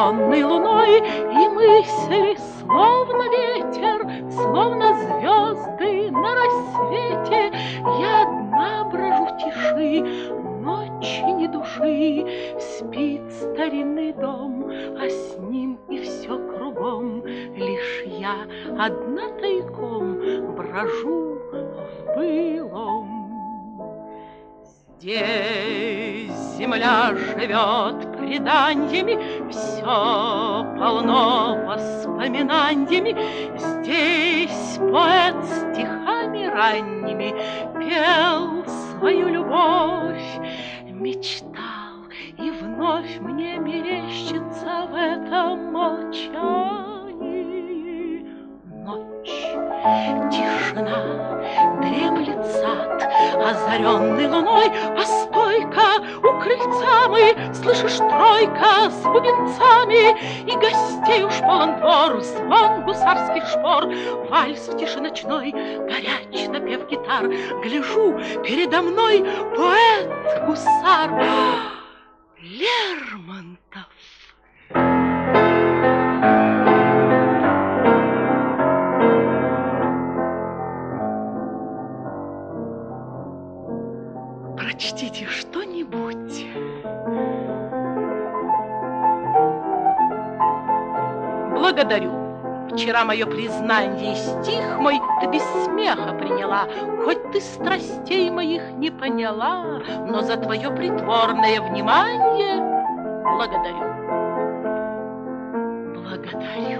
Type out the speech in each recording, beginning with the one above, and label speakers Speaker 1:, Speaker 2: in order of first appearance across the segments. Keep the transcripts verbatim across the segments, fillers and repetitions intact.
Speaker 1: озаренный луной, и мысли, словно ветер, словно звезды на рассвете. Я одна брожу в тиши, ночи ни души. Спит старинный дом, а с ним и все кругом. Лишь я одна тайком брожу в былом. Здесь земля живет преданиями, все полно воспоминаниями. Здесь поэт стихами ранними пел свою любовь, мечтал, и вновь мне мерещится в этом молчании ночь. Тишина, дремлет сад, озаренный луной. Постойка, у крыльца мы, слышишь, тройка с бубенцами, и гостей уж полон двор, звон гусарских шпор, вальс в тиши ночной, горяч напев гитар. Гляжу, передо мной поэт-гусар Лермонтов. Прочтите что-нибудь. Благодарю. Вчера мое признание, стих мой ты без смеха приняла. Хоть ты страстей моих не поняла, но за твое притворное внимание благодарю. Благодарю.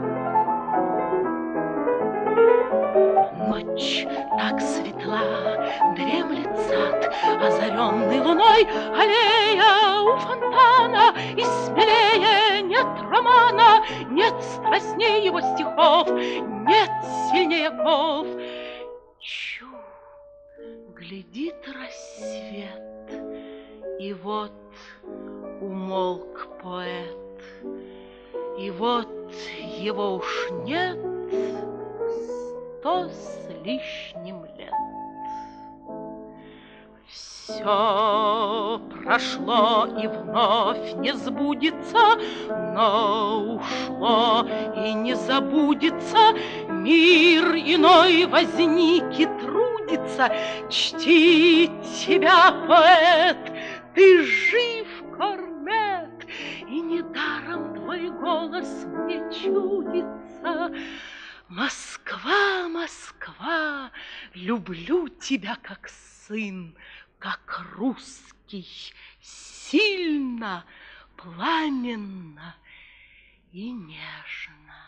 Speaker 1: Ночь так светла, дремлет сад, озаренный луной. Аллея у фонтана, и смелее нет романа, нет страстней его стихов, нет сильнее оков. Чу, глядит рассвет, и вот умолк поэт, и вот его уж нет сто с лишним лет. Все прошло и вновь не сбудется, но ушло и не забудется. Мир иной возник и трудится чтить тебя, поэт. Ты жив, Корнет, и недаром твой голос мне чудится. Москва, Москва, люблю тебя как сын, как русский, сильно, пламенно и нежно.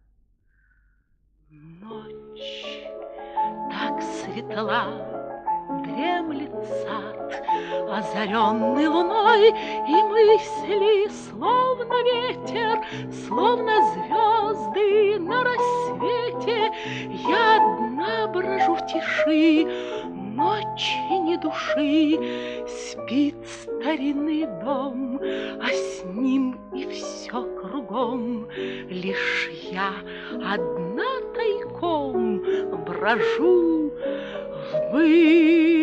Speaker 1: Ночь так светла, дремлет сад, озаренный луной, и мысли, словно ветер, словно звезды на рассвете. Я одна брожу в тиши, ночи ни души. Спит старинный дом, а с ним и все кругом. Лишь я одна тайком брожу в быль.